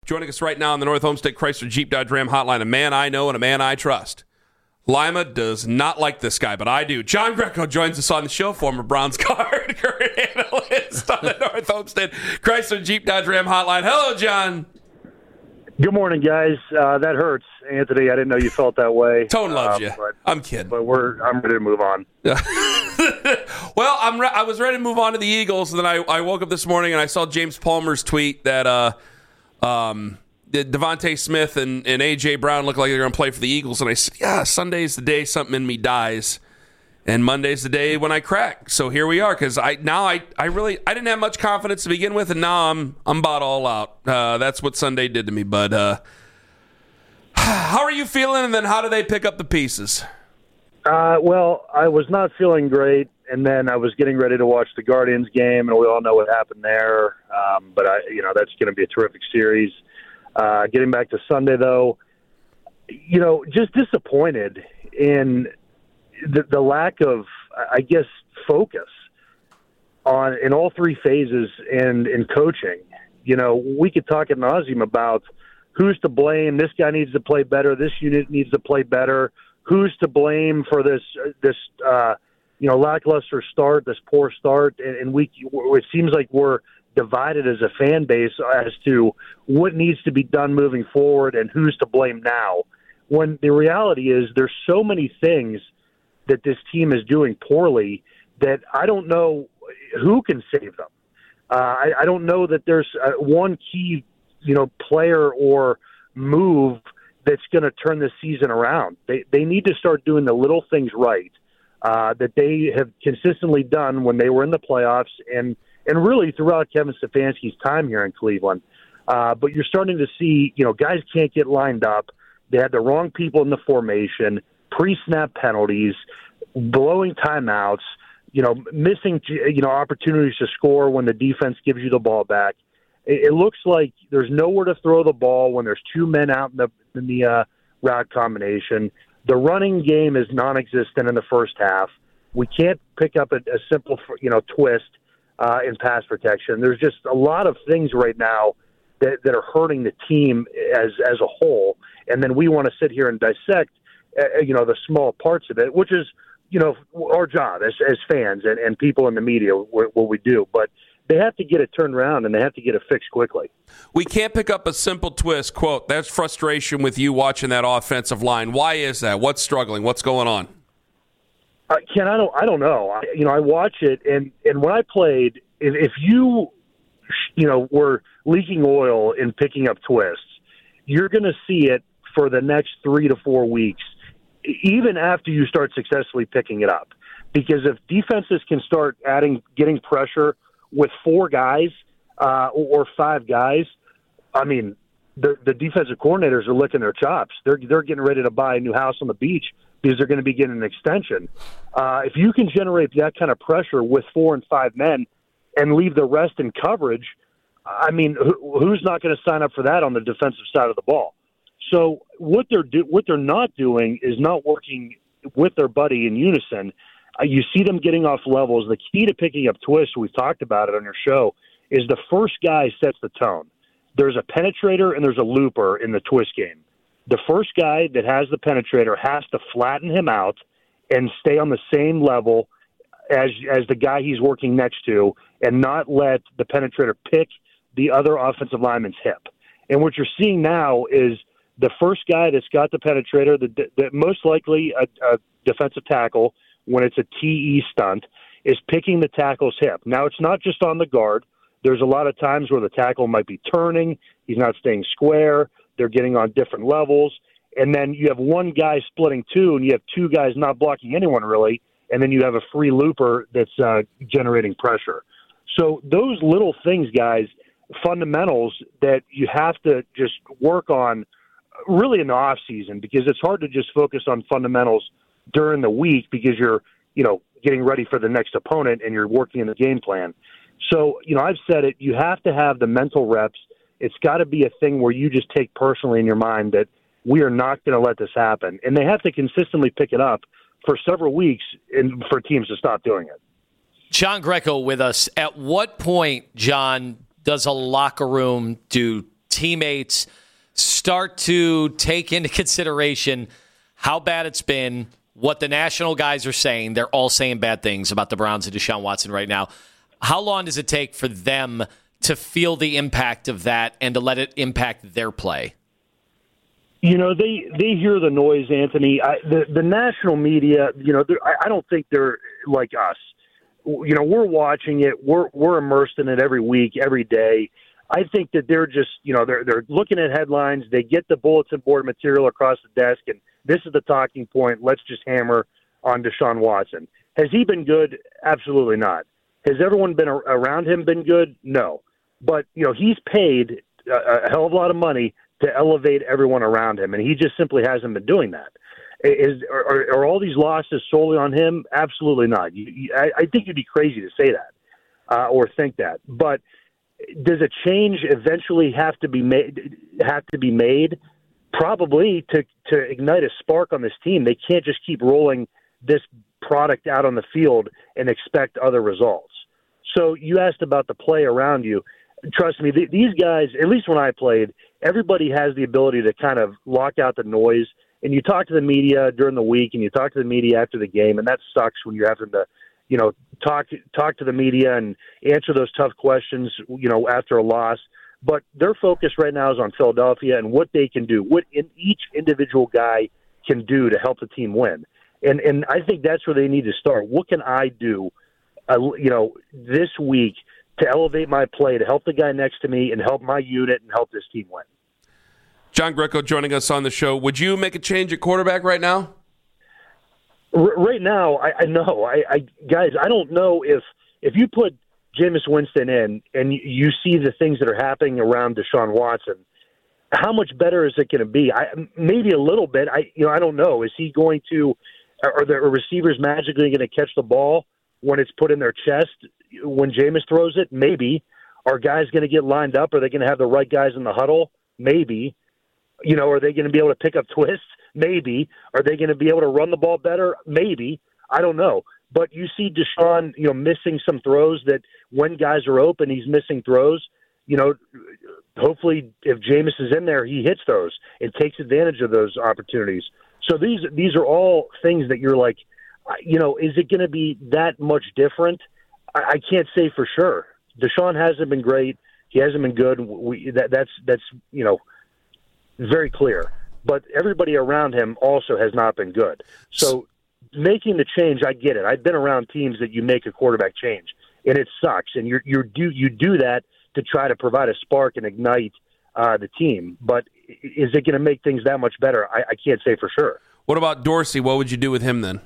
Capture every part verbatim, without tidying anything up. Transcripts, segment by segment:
Joining us right now on the North Homestead Chrysler Jeep Dodge Ram hotline, a man I know and a man I trust. Lima does not like this guy, but I do. John Greco joins us on the show, former Browns guard, current analyst on the North Homestead Chrysler Jeep Dodge Ram hotline. Hello, John. Good morning, guys. Uh, that hurts, Anthony. I didn't know you felt that way. Tone loves uh, you. But, I'm kidding. But we're I'm ready to move on. Well, I'm re- I was ready to move on to the Eagles, and then I, I woke up this morning and I saw James Palmer's tweet that uh, um, Devontae Smith and, and A J. Brown look like they're going to play for the Eagles. And I said, yeah, Sunday's the day something in me dies, and Monday's the day when I crack. So here we are, because I now I, I really I didn't have much confidence to begin with, and now I'm I'm bought all out. Uh, that's what Sunday did to me. But uh, how are you feeling, and then how do they pick up the pieces? Uh, well, I was not feeling great, and then I was getting ready to watch the Guardians game, and we all know what happened there. Um, but I, you know, that's going to be a terrific series. Uh, getting back to Sunday, though, you know, just disappointed in the, the lack of, I guess, focus on in all three phases and in coaching. You know, we could talk ad nauseum about who's to blame. This guy needs to play better. This unit needs to play better. Who's to blame for this, this uh, you know, lackluster start, this poor start? And, and we, it seems like we're divided as a fan base as to what needs to be done moving forward and who's to blame now. When the reality is there's so many things that this team is doing poorly that I don't know who can save them. Uh, I, I don't know that there's uh, one key, you know, player or move that's going to turn this season around. They they need to start doing the little things right uh, that they have consistently done when they were in the playoffs and, and really throughout Kevin Stefanski's time here in Cleveland. Uh, but you're starting to see, you know, guys can't get lined up. They had the wrong people in the formation, pre-snap penalties, blowing timeouts, you know, missing, you know, opportunities to score when the defense gives you the ball back. It, it looks like there's nowhere to throw the ball when there's two men out in the in the uh, route combination. The running game is non-existent in the first half. We can't pick up a, a simple, you know, twist uh, in pass protection. There's just a lot of things right now that, that are hurting the team as as a whole. And then we want to sit here and dissect, uh, you know, the small parts of it, which is, you know, our job as as fans and, and people in the media, what, what we do. But they have to get it turned around, and they have to get it fixed quickly. We can't pick up a simple twist. Quote, that's frustration with you watching that offensive line. Why is that? What's struggling? What's going on? Uh, Ken, I don't I don't know. I, you know, I watch it, and, and when I played, if, if you, you know, were leaking oil and picking up twists, you're going to see it for the next three to four weeks, even after you start successfully picking it up. Because if defenses can start adding, getting pressure with four guys uh, or five guys, I mean, the, the defensive coordinators are licking their chops. They're they're getting ready to buy a new house on the beach because they're going to be getting an extension. Uh, if you can generate that kind of pressure with four and five men and leave the rest in coverage, I mean, who, who's not going to sign up for that on the defensive side of the ball? So what they're do, what they're not doing is not working with their buddy in unison. Uh, you see them getting off levels. The key to picking up twists, we've talked about it on your show, is the first guy sets the tone. There's a penetrator and there's a looper in the twist game. The first guy that has the penetrator has to flatten him out and stay on the same level as as the guy he's working next to and not let the penetrator pick the other offensive lineman's hip. And what you're seeing now is the first guy that's got the penetrator, the, the most likely a, a defensive tackle, when it's a T E stunt, is picking the tackle's hip. Now, it's not just on the guard. There's a lot of times where the tackle might be turning. He's not staying square. They're getting on different levels. And then you have one guy splitting two, and you have two guys not blocking anyone really, and then you have a free looper that's uh, generating pressure. So those little things, guys, fundamentals that you have to just work on really in the off season, because it's hard to just focus on fundamentals during the week because you're, you know, getting ready for the next opponent and you're working in the game plan. So, you know, I've said it, you have to have the mental reps. It's got to be a thing where you just take personally in your mind that we are not going to let this happen. And they have to consistently pick it up for several weeks and for teams to stop doing it. John Greco with us. At what point, John, does a locker room, do teammates start to take into consideration how bad it's been, what the national guys are saying. They're all saying bad things about the Browns and Deshaun Watson right now. How long does it take for them to feel the impact of that and to let it impact their play? You know, they, they hear the noise, Anthony. I, the, the national media, you know, I, I don't think they're like us. You know, we're watching it. We're we're immersed in it every week, every day. I think that they're just, you know, they're they're looking at headlines. They get the bulletin board material across the desk, and this is the talking point. Let's just hammer on Deshaun Watson. Has he been good? Absolutely not. Has everyone been around him been good? No. But, you know, he's paid a, a hell of a lot of money to elevate everyone around him, and he just simply hasn't been doing that. Is are, are all these losses solely on him? Absolutely not. You, you, I, I think you'd be crazy to say that uh, or think that. But does a change eventually have to be made? Have to be made? Probably to to ignite a spark on this team. They can't just keep rolling this product out on the field and expect other results. So you asked about the play around you. Trust me, th- these guys. At least when I played, everybody has the ability to kind of lock out the noise. And you talk to the media during the week, and you talk to the media after the game, and that sucks when you're having to, you know, talk talk to the media and answer those tough questions, you know, after a loss. But their focus right now is on Philadelphia and what they can do, what in each individual guy can do to help the team win. And and I think that's where they need to start. What can I do, uh, you know, this week to elevate my play, to help the guy next to me and help my unit and help this team win? John Greco joining us on the show. Would you make a change at quarterback right now? R- right now, I, I know. I, I guys, I don't know if if you put Jameis Winston in and you, you see the things that are happening around Deshaun Watson, how much better is it going to be? I, maybe a little bit. I you know I don't know. Is he going to? Are the receivers magically going to catch the ball when it's put in their chest when Jameis throws it? Maybe. Are guys going to get lined up? Are they going to have the right guys in the huddle? Maybe. You know, are they going to be able to pick up twists? Maybe. Are they going to be able to run the ball better? Maybe. I don't know. But you see Deshaun, you know, missing some throws that when guys are open, he's missing throws. You know, hopefully if Jameis is in there, he hits those and takes advantage of those opportunities. So these these are all things that you're like, you know, is it going to be that much different? I, I can't say for sure. Deshaun hasn't been great. He hasn't been good. We, that, that's that's you know. very clear, but everybody around him also has not been good. So making the change, I get it. I've been around teams that you make a quarterback change, and it sucks. And you you do you do that to try to provide a spark and ignite uh, the team. But is it going to make things that much better? I, I can't say for sure. What about Dorsey? What would you do with him then?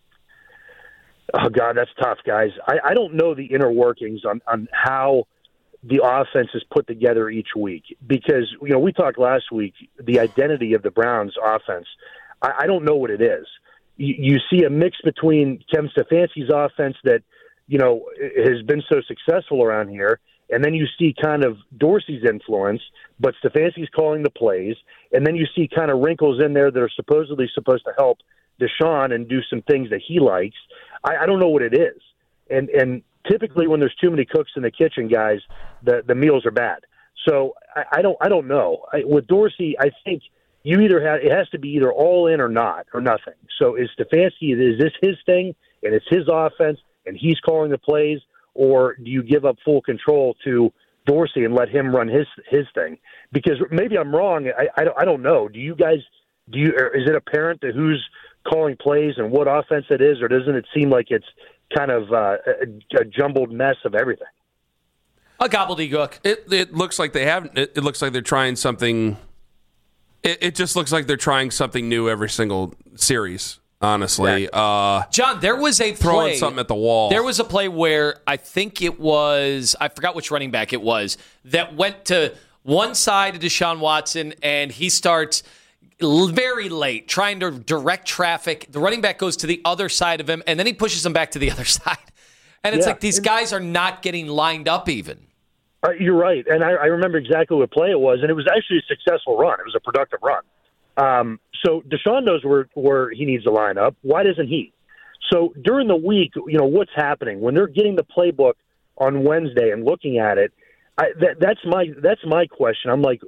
Oh God, that's tough, guys. I, I don't know the inner workings on on how the offense is put together each week, because, you know, we talked last week, the identity of the Browns offense. I, I don't know what it is. You, you see a mix between Kevin Stefanski's offense that, you know, has been so successful around here, and then you see kind of Dorsey's influence, but Stefanski's calling the plays, and then you see kind of wrinkles in there that are supposedly supposed to help Deshaun and do some things that he likes. I, I don't know what it is. And, and, typically, when there's too many cooks in the kitchen, guys, the, the meals are bad. So I, I don't I don't know. I, with Dorsey, I think you either have it has to be either all in or not or nothing. So is Stefanski, is this his thing and it's his offense and he's calling the plays, or do you give up full control to Dorsey and let him run his his thing? Because maybe I'm wrong. I I don't, I don't know. Do you guys do you is it apparent to who's calling plays and what offense it is, or doesn't it seem like it's kind of uh, a, a jumbled mess of everything? A gobbledygook. It it looks like they haven't. It, it looks like they're trying something. It, it just looks like they're trying something new every single series. Honestly, yeah. uh, John, there was a throwing play, something at the wall. There was a play where I think it was I forgot which running back it was that went to one side of Deshaun Watson, and he starts very late, trying to direct traffic. The running back goes to the other side of him, and then he pushes him back to the other side. And it's yeah. like these guys are not getting lined up even. Uh, you're right. And I, I remember exactly what play it was, and it was actually a successful run. It was a productive run. Um, so Deshaun knows where, where he needs to line up. Why doesn't he? So during the week, you know, what's happening? When they're getting the playbook on Wednesday and looking at it, I, that, that's my that's my question. I'm like,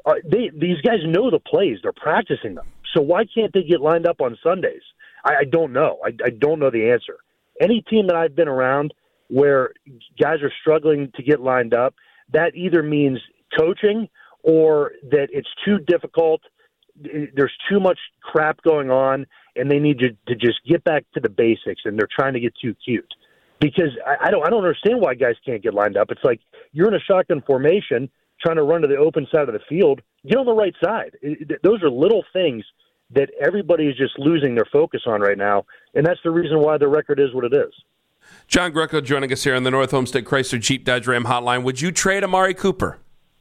uh, they these guys know the plays. They're practicing them. So why can't they get lined up on Sundays? I, I don't know. I, I don't know the answer. Any team that I've been around where guys are struggling to get lined up, that either means coaching or that it's too difficult. There's too much crap going on, and they need to, to just get back to the basics, and they're trying to get too cute. Because I, I don't I don't understand why guys can't get lined up. It's like you're in a shotgun formation trying to run to the open side of the field. Get on the right side. It, those are little things that everybody is just losing their focus on right now, and that's the reason why the record is what it is. John Greco joining us here on the North Homestead Chrysler Jeep Dodge Ram Hotline. Would you trade Amari Cooper?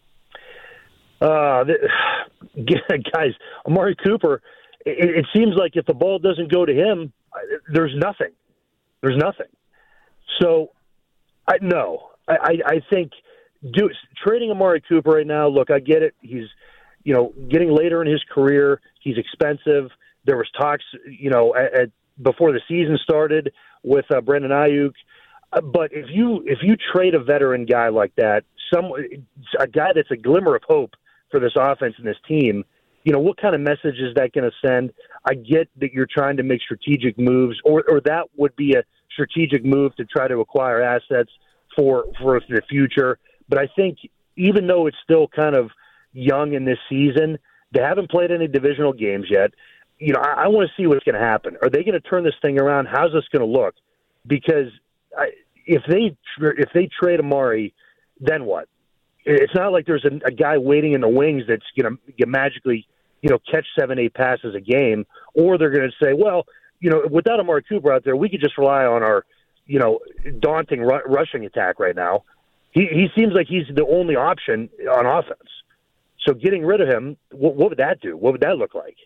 Uh, guys, Amari Cooper, it, it seems like if the ball doesn't go to him, there's nothing. There's nothing. So, I no. I, I, I think do, trading Amari Cooper right now, look, I get it. He's, you know, getting later in his career. He's expensive. There was talks, you know, at, at, before the season started with uh, Brandon Ayuk. Uh, but if you if you trade a veteran guy like that, some a guy that's a glimmer of hope for this offense and this team, you know, what kind of message is that going to send? I get that you're trying to make strategic moves, or or that would be a strategic move to try to acquire assets for for the future. But I think even though it's still kind of young in this season, they haven't played any divisional games yet. You know, I, I want to see what's going to happen. Are they going to turn this thing around? How's this going to look? Because I, if they if they trade Amari, then what? It's not like there's a, a guy waiting in the wings that's going to magically, you know, catch seven, eight passes a game, or they're going to say, well, you know, without Amari Cooper out there, we could just rely on our, you know, daunting ru- rushing attack right now. He he seems like he's the only option on offense. So getting rid of him, what, what would that do? What would that look like?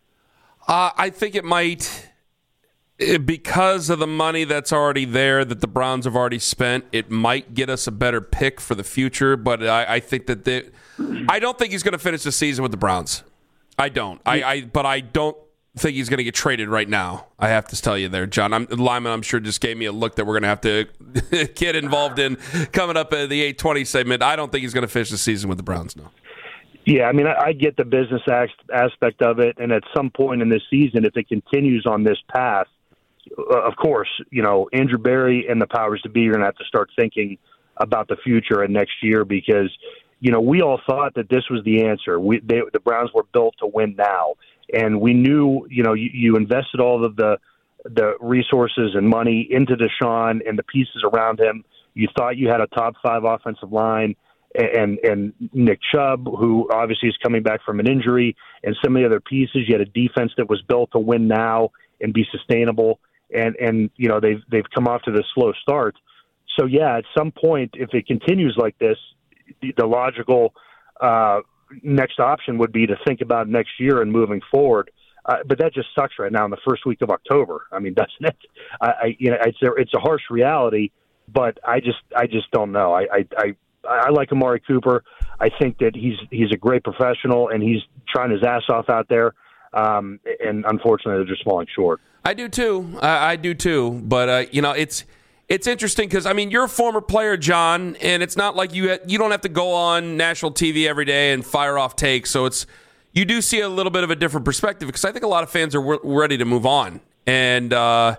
Uh, I think it might, because of the money that's already there that the Browns have already spent, it might get us a better pick for the future. But I, I think that they, I don't think he's going to finish the season with the Browns. I don't. I, I but I don't think he's going to get traded right now. I have to tell you there, John. I'm, Lyman, I'm sure, just gave me a look that we're going to have to get involved in coming up at the eight twenty segment. I don't think he's going to finish the season with the Browns, no. Yeah, I mean, I, I get the business aspect of it, and at some point in this season, if it continues on this path, uh, of course, you know, Andrew Berry and the powers to be are going to have to start thinking about the future and next year because, you know, we all thought that this was the answer. We, they, the Browns were built to win now, and we knew, you know, you, you invested all of the the resources and money into Deshaun and the pieces around him. You thought you had a top five offensive line. And and Nick Chubb, who obviously is coming back from an injury, and some of the other pieces. You had a defense that was built to win now and be sustainable. And, and you know, they've they've come off to this slow start. So, yeah, at some point, if it continues like this, the, the logical uh, next option would be to think about next year and moving forward. Uh, but that just sucks right now in the first week of October. I mean, doesn't it? I, I you know, it's a, it's a harsh reality, but I just I just don't know. I I, I I like Amari Cooper. I think that he's he's a great professional, and he's trying his ass off out there. Um, and unfortunately, they're just falling short. I do too. I, I do too. But uh, you know, it's it's interesting because I mean, you're a former player, John, and it's not like you you don't have to go on national T V every day and fire off takes. So it's you do see a little bit of a different perspective because I think a lot of fans are w- ready to move on. And uh,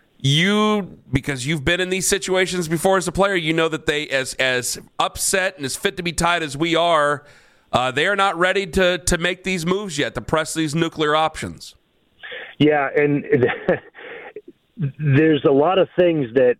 you, because you've been in these situations before as a player, you know that they, as as upset and as fit to be tied as we are, uh, they are not ready to to make these moves yet, to press these nuclear options. Yeah, and there's a lot of things that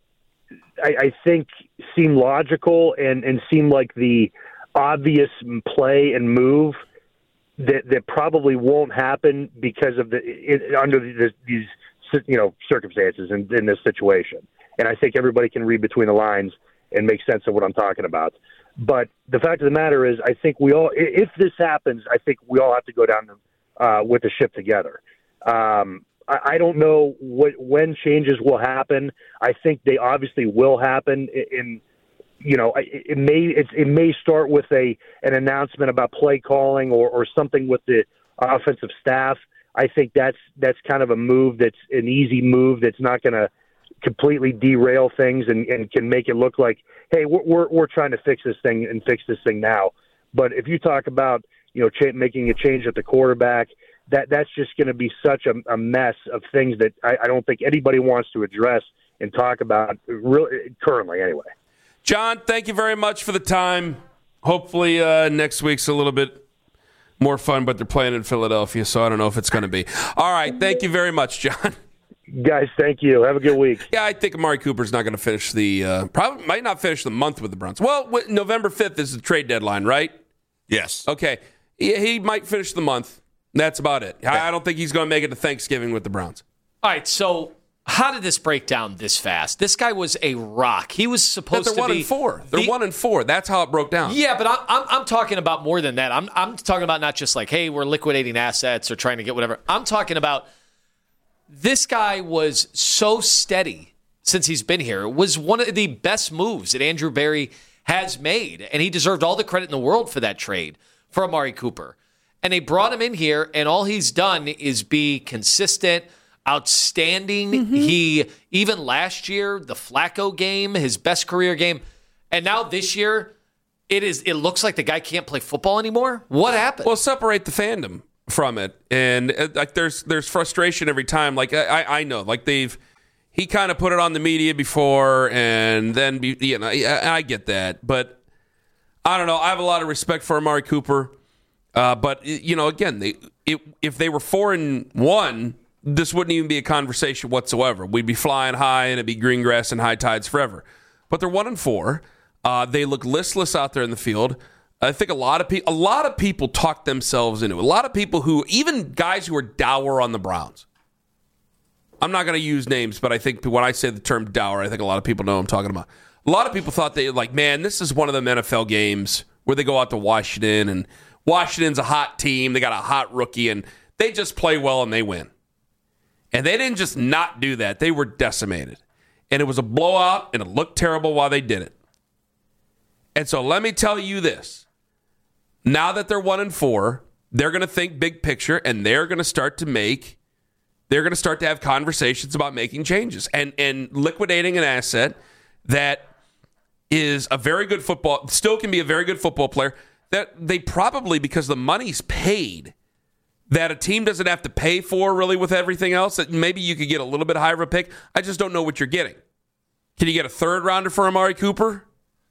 I, I think seem logical and, and seem like the obvious play and move that that probably won't happen because of the it, under the, these you know circumstances in, in this situation. And I think everybody can read between the lines and make sense of what I'm talking about. But the fact of the matter is, I think we all, if this happens, I think we all have to go down uh, with the ship together. Um, I, I don't know what when changes will happen. I think they obviously will happen. In, in you know, it, it may it, it may start with a an announcement about play calling or, or something with the offensive staff. I think that's that's kind of a move that's an easy move that's not going to completely derail things and, and can make it look like, hey, we're, we're we're trying to fix this thing and fix this thing now. But if you talk about, you know, cha- making a change at the quarterback, that that's just going to be such a, a mess of things that I, I don't think anybody wants to address and talk about really, currently anyway. John, thank you very much for the time. Hopefully uh, next week's a little bit more fun, but they're playing in Philadelphia, so I don't know if it's going to be. All right, thank you very much, John. Guys, thank you. Have a good week. Yeah, I think Amari Cooper's not going to finish the uh, – probably might not finish the month with the Browns. Well, w- November fifth is the trade deadline, right? Yes. Okay. He, he might finish the month. That's about it. Yeah. I, I don't think he's going to make it to Thanksgiving with the Browns. All right, so how did this break down this fast? This guy was a rock. He was supposed they're to one be and four. They're the, one and four. That's how it broke down. Yeah, but I'm, I'm I'm talking about more than that. I'm I'm talking about not just like, hey, we're liquidating assets or trying to get whatever. I'm talking about this guy was so steady since he's been here. It was one of the best moves that Andrew Berry has made, and he deserved all the credit in the world for that trade for Amari Cooper. And they brought him in here, and all he's done is be consistent, outstanding. Mm-hmm. He, even last year, the Flacco game, his best career game, and now this year, it is. It looks like the guy can't play football anymore. What happened? Well, separate the fandom from it, and uh, like there's there's frustration every time. Like I I know, like they've he kind of put it on the media before, and then be, you know I, I get that, but I don't know. I have a lot of respect for Amari Cooper. Uh, but, you know, again, they, it, if they were four and one, this wouldn't even be a conversation whatsoever. We'd be flying high and it'd be green grass and high tides forever. But they're one and four. Uh, they look listless out there in the field. I think a lot of people, a lot of people talk themselves into it. A lot of people who, even guys who are dour on the Browns. I'm not going to use names, but I think when I say the term dour, I think a lot of people know what I'm talking about. A lot of people thought they like, man, this is one of them N F L games where they go out to Washington and Washington's a hot team. They got a hot rookie, and they just play well and they win. And they didn't just not do that. They were decimated. And it was a blowout, and it looked terrible while they did it. And so let me tell you this. Now that they're one and four, they're going to think big picture, and they're going to start to make, they're going to start to have conversations about making changes and, and liquidating an asset that is a very good football, still can be a very good football player, that they probably, because the money's paid, that a team doesn't have to pay for really with everything else, that maybe you could get a little bit higher of a pick. I just don't know what you're getting. Can you get a third rounder for Amari Cooper?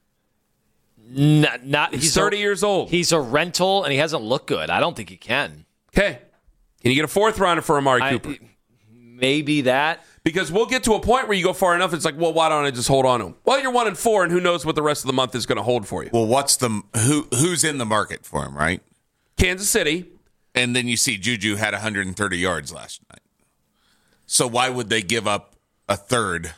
Not, not he's, he's thirty a, years old. He's a rental, and he hasn't looked good. I don't think he can. Okay. Can you get a fourth rounder for Amari I, Cooper? Maybe that. Because we'll get to a point where you go far enough, it's like, well, why don't I just hold on to him? Well, you're one and four, and who knows what the rest of the month is going to hold for you. Well, what's the who who's in the market for him, right? Kansas City. And then you see Juju had one hundred thirty yards last night. So why would they give up a third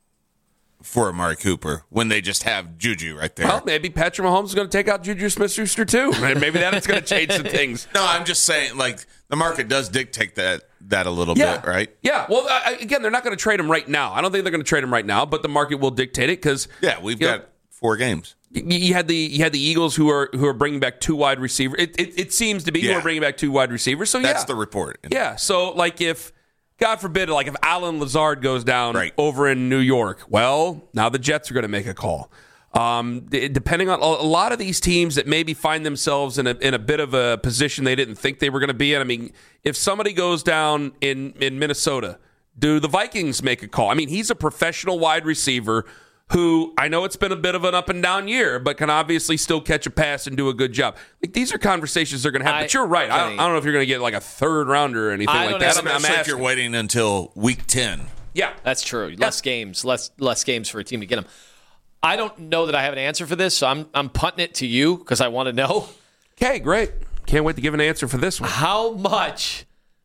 for Amari Cooper when they just have Juju right there? Well, maybe Patrick Mahomes is going to take out Juju Smith-Schuster too. Maybe that's going to change some things. No, I'm just saying, like, the market does dictate that that a little yeah. bit, right? Yeah. Well, uh, again, they're not going to trade him right now. I don't think they're going to trade him right now, but the market will dictate it because yeah, we've got know, four games. You had the you had the Eagles who are who are bringing back two wide receivers. It it, it seems to be yeah. who are bringing back two wide receivers. So that's yeah. the report. Yeah. So like if God forbid, like if Alan Lazard goes down right. over in New York, well, now the Jets are going to make a call. Um, depending on a lot of these teams that maybe find themselves in a in a bit of a position they didn't think they were going to be in. I mean, if somebody goes down in, in Minnesota, do the Vikings make a call? I mean, he's a professional wide receiver who I know it's been a bit of an up and down year, but can obviously still catch a pass and do a good job. Like these are conversations they're going to have. I, but you're right. I don't, I don't know if you're going to get like a third rounder or anything I like that. I'm, I'm if you're waiting until week ten. Yeah, that's true. Less yeah. games, less less games for a team to get them. I don't know that I have an answer for this, so I'm I'm punting it to you because I want to know. Okay, great. Can't wait to give an answer for this one. How much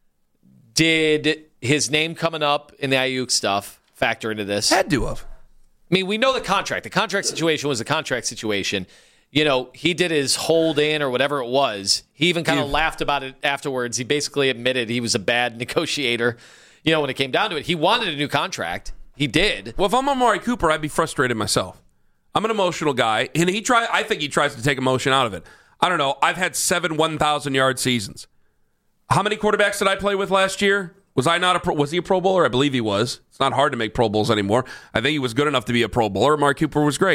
did his name coming up in the Ayuk stuff factor into this? Had to have. I mean, we know the contract. The contract situation was a contract situation. You know, he did his hold in or whatever it was. He even kind of yeah. laughed about it afterwards. He basically admitted he was a bad negotiator. You know, when it came down to it, he wanted a new contract. He did. Well, if I'm Amari Cooper, I'd be frustrated myself. I'm an emotional guy, and he try. I think he tries to take emotion out of it. I don't know. I've had seven one thousand yard seasons. How many quarterbacks did I play with last year? Was I not a pro, was he a Pro Bowler? I believe he was. It's not hard to make Pro Bowls anymore. I think he was good enough to be a Pro Bowler. Amari Cooper was great.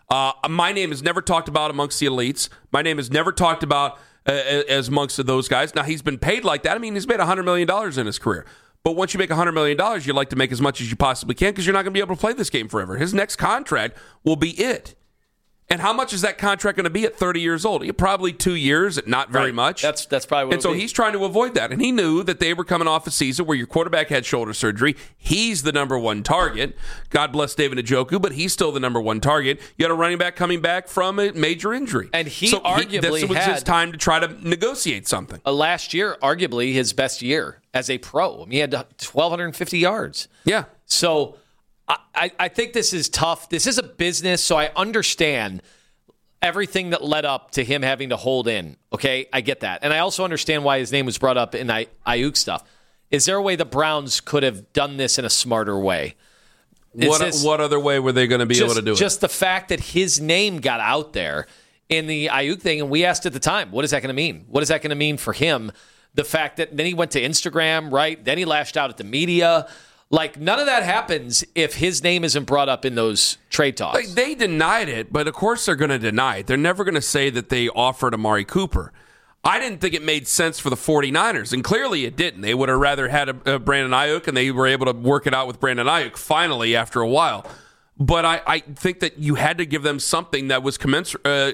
Uh, my name is never talked about amongst the elites. My name is never talked about uh, as amongst those guys. Now, he's been paid like that. I mean, he's made one hundred million dollars in his career. But once you make one hundred million dollars, you like to make as much as you possibly can because you're not going to be able to play this game forever. His next contract will be it. And how much is that contract going to be at thirty years old? Probably two years, not very right. much. That's that's probably what And so be. he's trying to avoid that. And he knew that they were coming off a season where your quarterback had shoulder surgery. He's the number one target. God bless David Njoku, but he's still the number one target. You had a running back coming back from a major injury. And he so arguably he, this was had, his time to try to negotiate something. Uh, last year, arguably his best year as a pro. I mean, he had twelve fifty yards. Yeah. So I, I think this is tough. This is a business, so I understand everything that led up to him having to hold in. Okay, I get that. And I also understand why his name was brought up in I- Ayuk stuff. Is there a way the Browns could have done this in a smarter way? Is What this, what other way were they going to be just, able to do it? Just the fact that his name got out there in the Ayuk thing, and we asked at the time, what is that going to mean? What is that going to mean for him? The fact that then he went to Instagram, right? Then he lashed out at the media. Like, none of that happens if his name isn't brought up in those trade talks. Like, they denied it, but of course they're going to deny it. They're never going to say that they offered Amari Cooper. I didn't think it made sense for the 49ers, and clearly it didn't. They would have rather had a, a Brandon Ayuk, and they were able to work it out with Brandon Ayuk finally after a while. But I, I think that you had to give them something that was commensurate. Uh,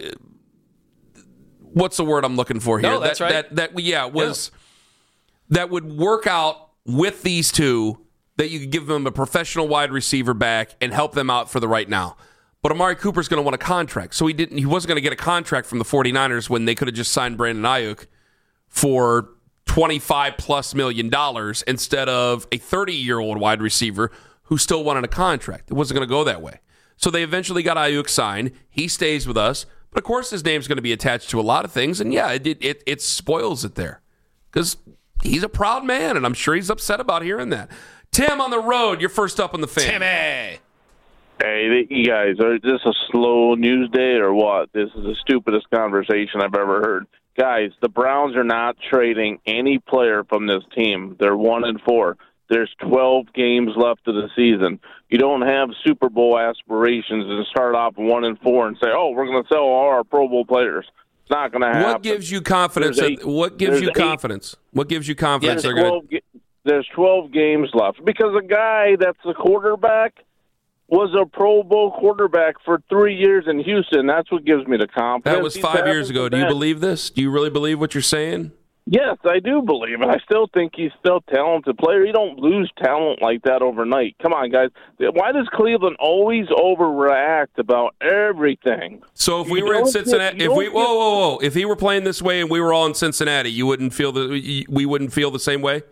what's the word I'm looking for here? No, that's that, right. That, that yeah, was yeah. that would work out with these two, that you could give them a professional wide receiver back and help them out for the right now. But Amari Cooper's going to want a contract. So he didn't. He wasn't going to get a contract from the 49ers when they could have just signed Brandon Ayuk for twenty-five plus million dollars instead of a thirty-year-old wide receiver who still wanted a contract. It wasn't going to go that way. So they eventually got Ayuk signed. He stays with us. But of course his name's going to be attached to a lot of things. And yeah, it it, it spoils it there. Because he's a proud man, and I'm sure he's upset about hearing that. Tim on the road, you're first up on the fan. Timmy! Hey, you guys, are this a slow news day or what? This is the stupidest conversation I've ever heard. Guys, the Browns are not trading any player from this team. They're one and four. There's twelve games left of the season. You don't have Super Bowl aspirations and start off one and four and say, "Oh, we're going to sell all our Pro Bowl players." It's not going to happen. What gives you confidence? There's That, eight- what gives you there's confidence? What gives you confidence? There's They're going twelve, ga- there's twelve games left because a guy that's a quarterback was a Pro Bowl quarterback for three years in Houston. That's what gives me the confidence. That was He's five years happened ago. to Do you that. believe this? Do you really believe what you're saying? Yes, I do believe it. I still think he's still a talented player. You don't lose talent like that overnight. Come on, guys. Why does Cleveland always overreact about everything? So if we You were in don't Cincinnati, get- you if we don't whoa whoa whoa, if he were playing this way and we were all in Cincinnati, you wouldn't feel the we wouldn't feel the same way.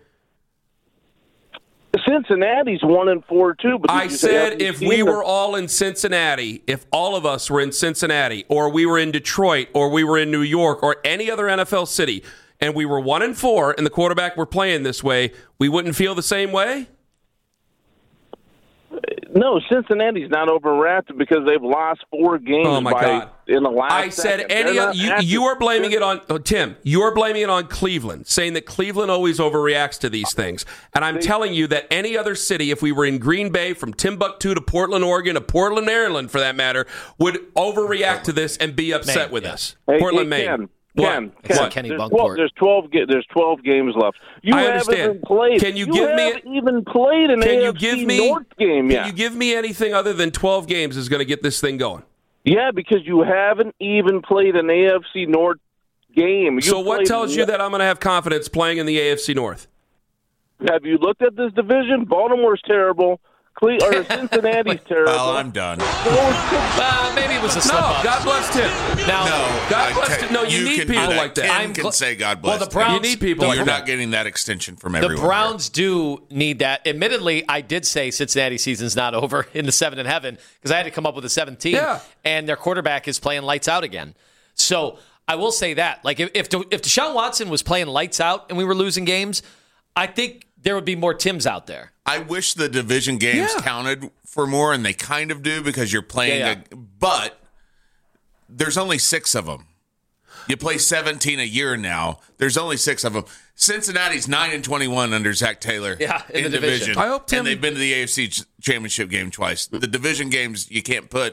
Cincinnati's one and four too. But did I you say said haven't if seen we them? were all in Cincinnati, if all of us were in Cincinnati, or we were in Detroit, or we were in New York, or any other N F L city, and we were one and four, and the quarterback were playing this way, we wouldn't feel the same way. No, Cincinnati's not overreacted because they've lost four games. Oh, my by, God. In the last, I said second. any They're other, not you, active. you are blaming it on oh, Tim. You are blaming it on Cleveland, saying that Cleveland always overreacts to these things. And I'm telling you that any other city, if we were in Green Bay, from Timbuktu to Portland, Oregon, to Portland, Maryland, for that matter, would overreact to this and be upset Maine, with yeah. us. Hey, Portland, hey, Maine. Ken, What? Ken, It's Ken, like Kenny there's Bunkport. twelve, there's twelve. ga- There's twelve games left. You I haven't understand. even played. Can you give me- haven't even played an Can A you F C give me? North game Can yet? you give me anything other than twelve games is going to get this thing going? Yeah, because you haven't even played an A F C North game. You So what played- tells you that I'm going to have confidence playing in the A F C North? Have you looked at this division? Baltimore's terrible. Cle- or Cincinnati's terrible. Well, I'm done. Uh, maybe it was a No, slip up. God bless Tim. Now, No, God I bless tell you. No, you need can people do that. like that. Ken I'm can gl- say God Well, bless. the Browns- You need people the- like You're that. not getting that extension from The everyone. Browns do need that. Admittedly, I did say Cincinnati season's not over in the seven in heaven because I had to come up with a seventeen, Yeah. and their quarterback is playing lights out again. So I will say that. Like if if, De- if Deshaun Watson was playing lights out and we were losing games, I think there would be more Tims out there. I wish the division games Yeah. counted for more, and they kind of do because you're playing. Yeah, A, but there's only six of them. You play seventeen a year now. There's only six of them. Cincinnati's nine and twenty-one under Zach Taylor. Yeah, in the division. I hope Tim- and they've been to the A F C ch- championship game twice. The division games you can't put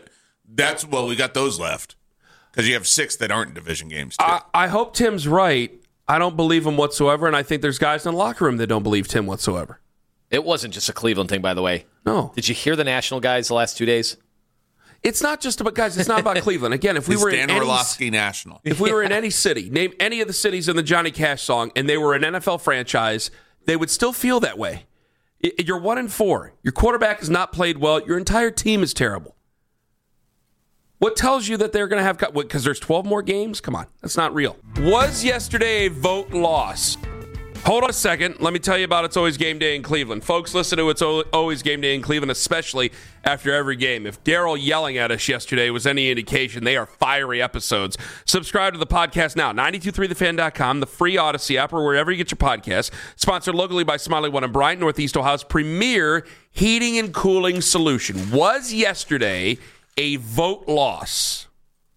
that's, well, we got those left because you have six that aren't division games, too. I, I hope Tim's right. I don't believe him whatsoever, and I think there's guys in the locker room that don't believe Tim whatsoever. It wasn't just a Cleveland thing, by the way. No. Did you hear the national guys the last two days? It's not just about, guys, it's not about Cleveland. Again, if we It's were Dan in any, Orlovsky National. if we were in any city, name any of the cities in the Johnny Cash song, and they were an N F L franchise, they would still feel that way. You're one and four. Your quarterback has not played well. Your entire team is terrible. What tells you that they're going to have, because there's twelve more games? Come on, that's not real. Was yesterday a vote loss? Hold on a second. Let me tell you about It's Always Game Day in Cleveland. Folks, listen to It's Always Game Day in Cleveland, especially after every game. If Daryl yelling at us yesterday was any indication, they are fiery episodes. Subscribe to the podcast now. nine two three the fan dot com, the free Odyssey app, or wherever you get your podcasts. Sponsored locally by Smiley One in Bryant, Northeast Ohio's premier heating and cooling solution. Was yesterday a vote loss?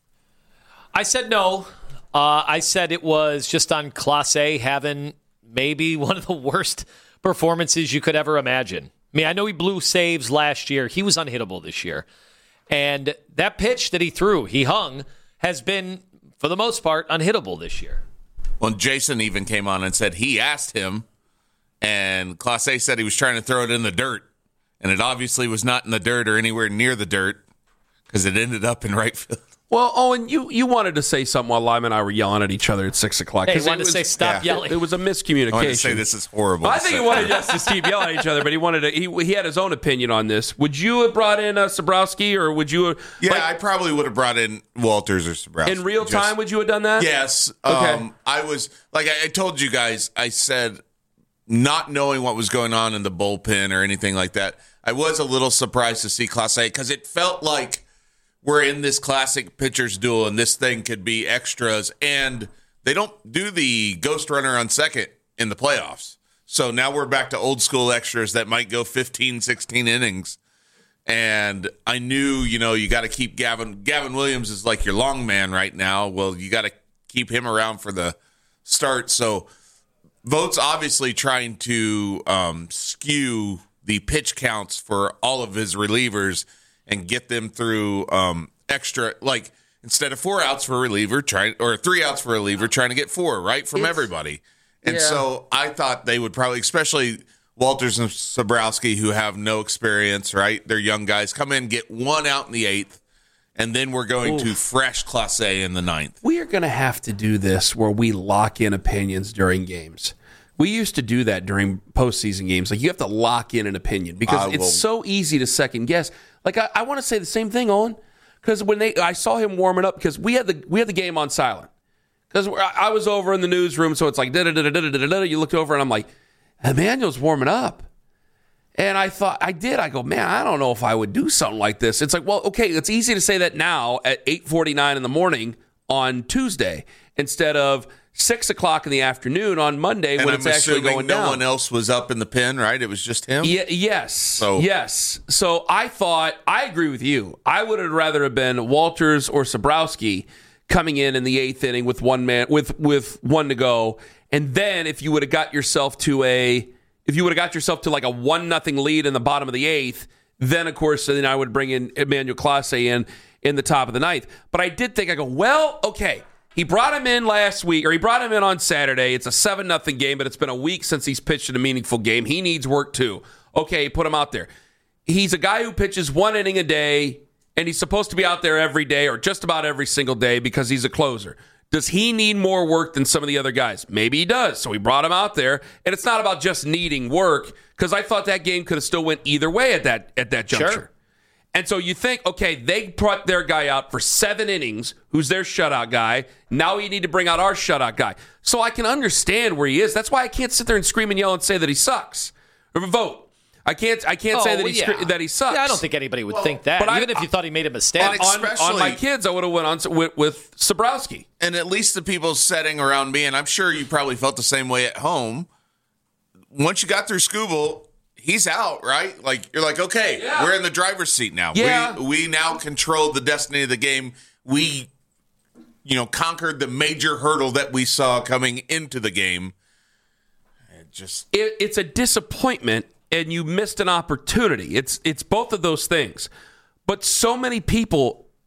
I said no. Uh, I said it was just on Class A having maybe one of the worst performances you could ever imagine. I mean, I know he blew saves last year. He was unhittable this year. And that pitch that he threw, he hung, has been, for the most part, unhittable this year. Well, Jason even came on and said he asked him, and Class A said he was trying to throw it in the dirt. And it obviously was not in the dirt or anywhere near the dirt because it ended up in right field. Well, Owen, you, you wanted to say something while Lyman and I were yelling at each other at six o'clock. Hey, he 'cause wanted it to was- say stop yeah. yelling. It was a miscommunication. I wanted to say this is horrible. I to think say. he wanted us to keep yelling at each other, but he wanted to. He, he had his own opinion on this. Would you have brought in uh, Sabrowski, or would you? Have, Yeah, like, I probably would have brought in Walters or Sabrowski. in real Just- time, would you have done that? Yes. Okay. Um, I was, like I, I told you guys, I said, not knowing what was going on in the bullpen or anything like that, I was a little surprised to see Class A because it felt like we're in this classic pitcher's duel and this thing could be extras. And they don't do the ghost runner on second in the playoffs. So now we're back to old school extras that might go fifteen, sixteen innings. And I knew, you know, you got to keep Gavin. Gavin Williams is like your long man right now. Well, you got to keep him around for the start. So Vote's obviously trying to um, skew the pitch counts for all of his relievers and get them through um, extra, like instead of four outs for a reliever, try, or three outs for a reliever, trying to get four, right, from It's- everybody. And yeah. so I thought they would probably, especially Walters and Sabrowski, who have no experience, right? They're young guys, come in, get one out in the eighth, and then we're going to fresh Class A in the ninth. We are going to have to do this where we lock in opinions during games. We used to do that during postseason games. Like, you have to lock in an opinion because I it's will- so easy to second guess. Like, I, I want to say the same thing, Owen, because when they, I saw him warming up because we had the we had the game on silent. Because I was over in the newsroom, so it's like da da da da da da da. You looked over, and I'm like, Emmanuel's warming up. And I thought, I did. I go, man, I don't know if I would do something like this. It's like, well, okay, it's easy to say that now at eight forty-nine in the morning on Tuesday instead of six o'clock in the afternoon on Monday And when I'm it's actually assuming going no down. one else was up in the pen, right? It was just him? Yeah, yes. So- Yes. So I thought, I agree with you. I would have rather have been Walters or Sabrowski coming in in the eighth inning with one man with with one to go, and then if you would have got yourself to a if you would have got yourself to like a one nothing lead in the bottom of the eighth, then of course then I would bring in Emmanuel Clase in in the top of the ninth. But I did think, I go, well, okay. He brought him in last week, or he brought him in on Saturday. It's a seven nothing game, but it's been a week since he's pitched in a meaningful game. He needs work too. Okay, put him out there. He's a guy who pitches one inning a day, and he's supposed to be out there every day or just about every single day because he's a closer. Does he need more work than some of the other guys? Maybe he does. So we brought him out there, and it's not about just needing work, because I thought that game could have still went either way at that at that juncture. Sure. And so you think, okay, they brought their guy out for seven innings, who's their shutout guy. Now you need to bring out our shutout guy. So I can understand where he is. That's why I can't sit there and scream and yell and say that he sucks. Or vote. I can't. I can't Oh, say that he yeah. that he sucks. Yeah, I don't think anybody would think that. but I- Even if you thought he made a mistake. on, on, especially- on my kids, I would have went on with, with Sabrowski. And at least the people sitting around me, and I'm sure you probably felt the same way at home, once you got through Scooble, he's out, right? Like, you're like, okay, Yeah. we're in the driver's seat now. Yeah. We, we now control the destiny of the game. We, you know, conquered the major hurdle that we saw coming into the game. It just, It, it's a disappointment, and you missed an opportunity. It's it's both of those things. But so many people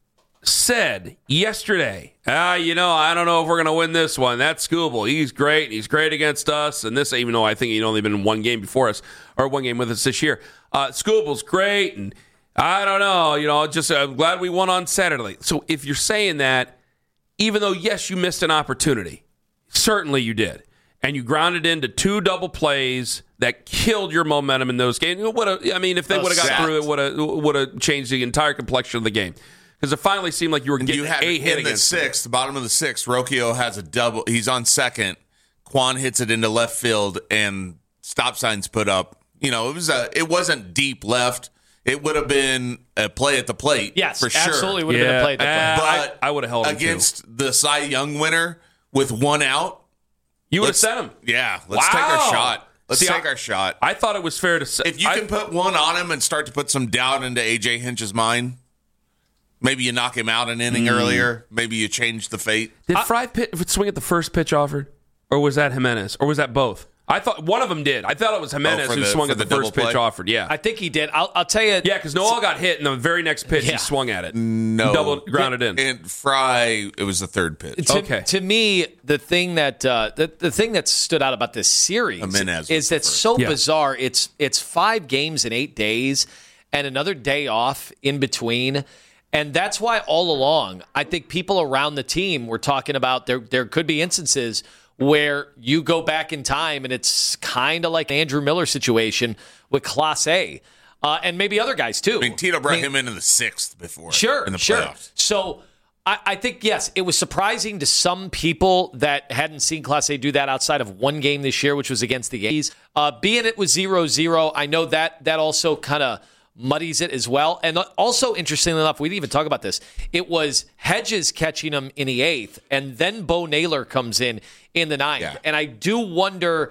said yesterday, ah, you know, I don't know if we're going to win this one. That's Skubal. He's great. He's great against us. And this, even though I think he'd only been in one game before us, or one game with us this year. Uh, Skubal's great, and I don't know, you know, just I'm glad we won on Saturday. So if you're saying that, even though, yes, you missed an opportunity, certainly you did, and you grounded into two double plays that killed your momentum in those games. I mean, if they would have got through it, would have would have changed the entire complexion of the game. Because it finally seemed like you were getting you had, a hit in against the sixth, the bottom of the sixth. Rocchio has a double. He's on second. Quan hits it into left field, and stop signs put up. You know, it was a. It wasn't deep left. It would have been a play at the plate. Yes, for sure. absolutely would have yeah, been a play at the plate. Uh, But I, I would have held him against too. the Cy Young winner with one out. You would have let's- sent him. Yeah, let's Wow. take our shot. Let's See, take I- our shot. I thought it was fair to say. If you I, can put one on him and start to put some doubt into A J Hinch's mind, maybe you knock him out an inning Mm. earlier. Maybe you change the fate. Did Fry pit, swing at the first pitch offered? Or was that Jimenez? Or was that both? I thought one of them did. I thought it was Jimenez Oh, for who the- swung for at the, the first double pitch play? offered. Yeah. I think he did. I'll, I'll tell you. yeah, because Noel got hit, and the very next pitch Yeah. he swung at it. No. Double grounded in. And Fry, it was the third pitch. To, Okay. to me, the thing that uh, the, the thing that stood out about this series Jimenez was is the that's first. so Yeah. bizarre. It's it's five games in eight days and another day off in between. And that's why all along, I think people around the team were talking about there there could be instances where you go back in time and it's kind of like the Andrew Miller situation with Class A. Uh, and maybe other guys too. I mean, Tito brought I mean, him into the sixth before. Sure, in the sure. playoffs. So I, I think, yes, it was surprising to some people that hadn't seen Class A do that outside of one game this year, which was against the Yankees. Uh, being it was zero zero, I know that that also kind of muddies it as well. And also, interestingly enough, we didn't even talk about this. It was Hedges catching him in the eighth, and then Bo Naylor comes in in the ninth. Yeah. And I do wonder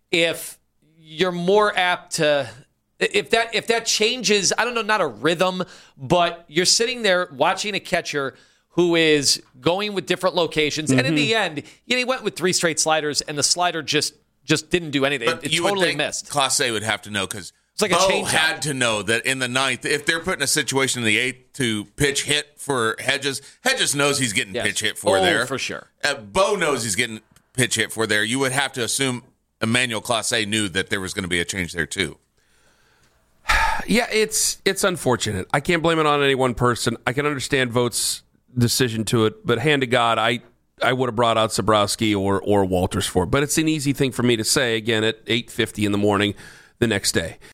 if you're more apt to... If that if that changes, I don't know, not a rhythm, but you're sitting there watching a catcher who is going with different locations, and in the end, you know, he went with three straight sliders, and the slider just just didn't do anything. But It you would totally think missed. Class A would have to know because like a Bo change-up. had to know that in the ninth, if they're putting a situation in the eighth to pitch hit for Hedges, Hedges knows he's getting Yes. pitch hit for Oh, there. for sure. Uh, Bo knows he's getting pitch hit for there. You would have to assume Emmanuel Class A knew that there was going to be a change there too. Yeah, it's it's unfortunate. I can't blame it on any one person. I can understand Vogt's decision to it, but hand to God, I I would have brought out Zabrowski or or Walters for it. But it's an easy thing for me to say again at eight fifty in the morning the next day.